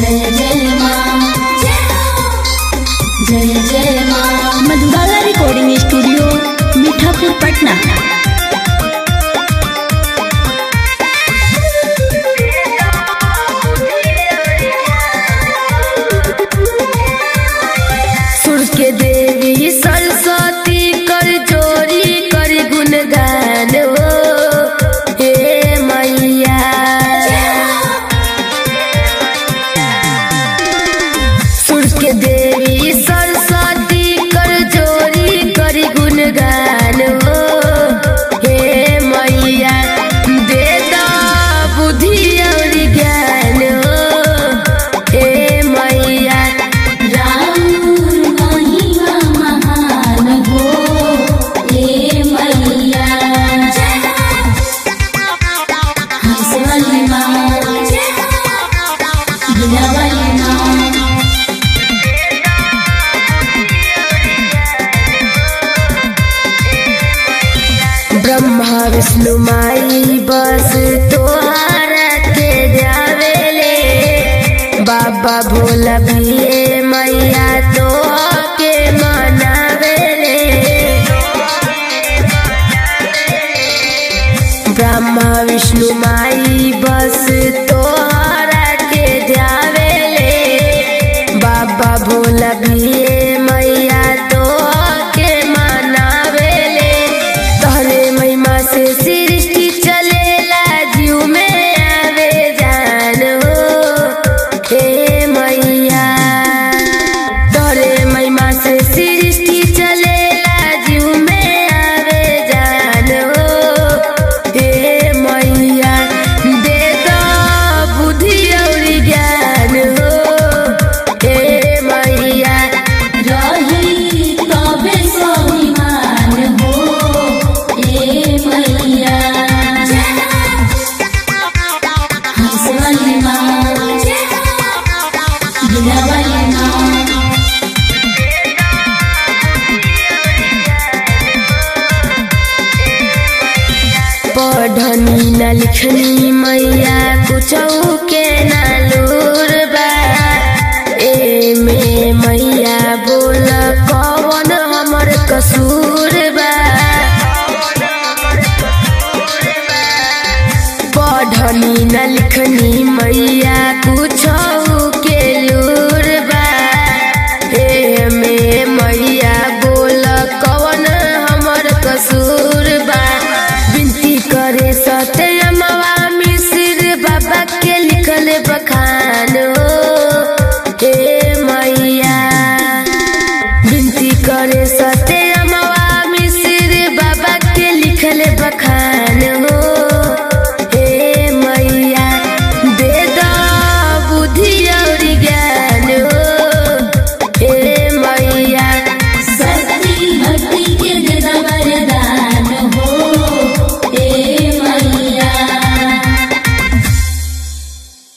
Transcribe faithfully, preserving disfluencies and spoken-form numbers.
जय जय माँ, जय जय माँ। Madhubala recording studio Mithapur Patna. सुर के देवी सरस्वती कर जोरी कर गुणगान हो हे मैया। सुर के देवी सरस्वती कर जोरी कर गुणगान हो हे मैया। दे दा बुद्धि और ज्ञान हो हे मैया। राउर महिमा महान हो हे मैया। हंस वाली माँ, गिला वाली माँ। ब्रह्मा विष्णु माई बस तोहरा के जावेले। बाबा भोला भी मैया तो के मनावेले। ब्रह्मा विष्णु माई बस तोहरा के जावेले। बाबा भोला भी मैया तो के मनावेले। तोहरे महिमा से सृष्टि चलेला जीव में आवे जान हो हे मैया। तोहरे महिमा से सृष्टि चलेला जीव में आवे जान हो हे मैया। दे दो बुद्धि और ज्ञान हो हे मैया। रही तबे स्वाभिमान हो हे मैया। हंस वाली माँ, गिला वाली माँ। पढ़नी न लिखनी मैया कुछौ के न लूर बा। ए में मैया बोल कौन हमर कसूर बा। पढ़नी न लिखनी मैया कुछौ के लूर बा। ए में मैया बोल कौन हमर कसूर बा। विनती करे सत्यमवा मिश्र बाबा के लिखल बखान हो हे मैया। विनती करे सत्य